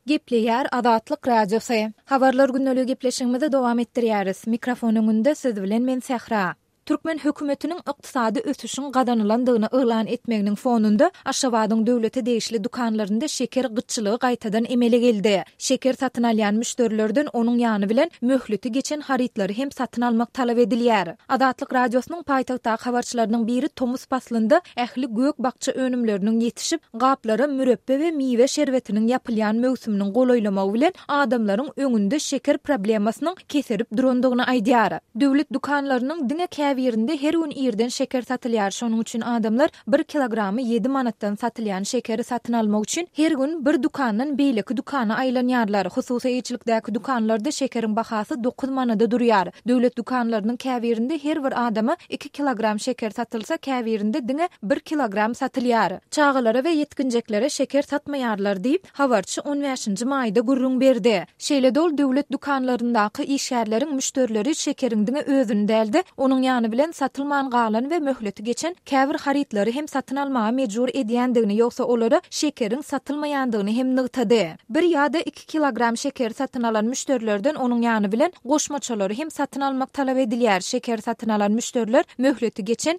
Gepleýär Azatlyk Radiosu. Habarlar günnäli gepleşigimizi dowam etdirýäris. Mikrofonuň önünde siz bilen men Sähra. Türkmen hökümetiniň ykdysady ösüşiň gadanylandygyny elan etmeginiň fonunda Aşgabatyň döwleti değişli dukanlarynda şeker gytçylygy gaýtadan emele geldi. Şeker satyn alýan müşterilerden onuň ýany bilen möhleti geçen harytlary hem satyn almak talap edilýär. Azatlyk Radiosynyň paýtagtda habarçylarynyň biri Tomus Paslynda ähli gök bakça önümleriniň ýetişip gaplara mürebbe we miwe şerbetiniň ýapylýan möwsüminiň golaýlamagy bilen adamlaryň öňünde şeker problemasynyň keserip durandygyny aýdýar. Döwlet dukanlarynyň diňe ýerinde her gün ýerden şeker satylýar. Şonuň üçin adamlar 1 kilogramy 7 manatdan satylýan şekeri satyn almak üçin her gün bir dukandan beýleki dukana aýlanýarlar. Hususy eýçilikdäki dukanlarda şekeriň bahasy 9 manada durýar. Döwlet dukanlarynyň käbirinde her bir adama 2 kilogram şeker satylsa käbirinde diňe 1 kilogram satylýar. Çağalara we ýetkinjeklere şeker satmaýarlar diýip habarçy 15-nji maýda gurrun berdi. Şeýle dol döwlet dukanlaryndaky işgärleriň müşterileri şekeriň diňe özüni däldi. Onuň bilen satylman galan we möhleti geçen käbir harytlary hem satyn almaga mejbur edýändigini ýoksa olary şekeriň satylmaýandygyny hem nygtady. Bir ýa-da 2 kilogram şeker satyn alan müşterilerden onuň ýany bilen goşmaçalary hem satyn almak talap edilýär. Şeker satyn alan müşteriler möhleti geçen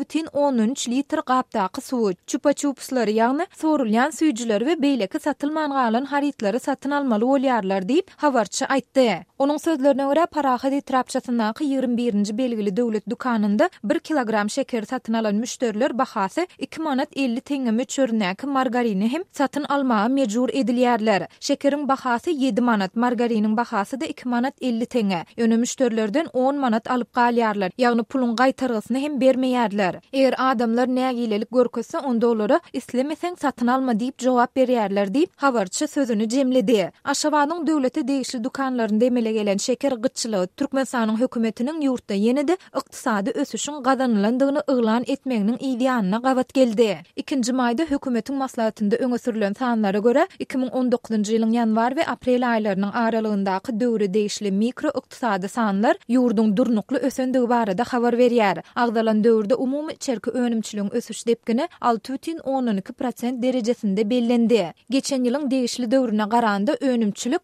0,13 litr gapdaky suw, çupa-çupslary ýagny sorulýan süýjüleri we beýleki satylman galan harytlary satyn almaly bolýarlar diýip habarçy aýtdy. Onuň sözlerine görä Parahat trapçasyndaky 21-nji belgili döwlet dukanynda 1 kilogram şeker satyn alan müşteriler bahasy 2 manat 50 teňe möçürnäki margarini hem satyn almaga mejbur edilýärler. Şekeriň bahasy 7 manat, margariniň bahasy da 2 manat 50 teňe. Ýöne müşterilerden 10 manat alyp galýarlar. Ýagny puluň gaýtargysyny hem bermeýärler. Eger adamlar nägilelik görkese onda olary islemeseň satyn alma diýip jogap berýärler diýip habarçy sözüni jemledi. Aşgabatyň döwleti değişli dukanlarynda emele gelen şeker gytçylygy Türkmenistanyň hökümetiniň ýurtda ýene-de ykdysady ösüşiň gadanylandygyny elan etmeginiň ideýanyna gawat geldi. 2-nji maýda hökümetiň maslahatynda öňe sürülen sanlara görä 2019-njy ýylyň ýanwar we aprel aýlarynyň aralygyndaky döwre değişli mikro ykdysady sanlar ýurduň durnukly ösendigi barada habar berýär. Agdalan döwürde umumy içerki önümçiligiň ösüş depgini 6,12% derejesinde bellendi. Geçen ýylyň değişli döwrüne garanda önümçilik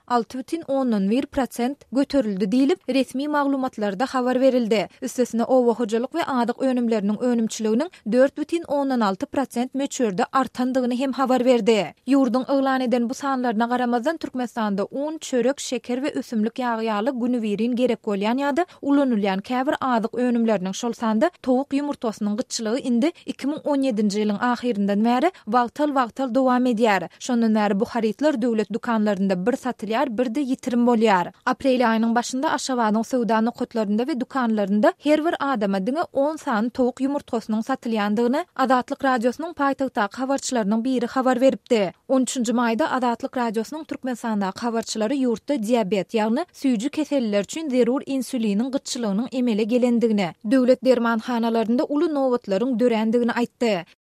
6,11% göterildi diýilip resmi maglumatlarda habar verildi. Üstesine owa hojalyk we adyk önümleriniň önümçiliginiň 4,16% möçürde artandygyny hem habar berdi. Ýurduň elan eden bu sanlaryna garamazdan Türkmenistanda un, çörek, şeker we ösümlik ýagy günüberin gerek bolýan ýa-da ulanylýan käbir adyk önümleriniň şol sanda towuk ýumurtasynyň gytçylygy indi 2017-nji ýylyň ahirinden bäri wagtal dowam edýär. Şondan bäri bu harytlar döwlet dukanlarynda bir satylýar, bir de ýitirim bolýar. Aprel aýynyň başynda Aşgabatyň sowda nokatlarynda we dukanlarynda her bir adama diňe 10 san towuk ýumurtasynyň satylýandygyny Azatlyk Radiosynyň paýtagtdaky habarçylarynyň biri habar beripdi. 13-nji maýda Azatlyk Radiosynyň Türkmenistandaky habarçylary ýurtda diabet ýagny süýjü keseller üçin zerur insuliniň gytçylygynyň emele gelendigini, döwlet dermanhanalarynda uly nowatlaryň dörendigini aýtdy.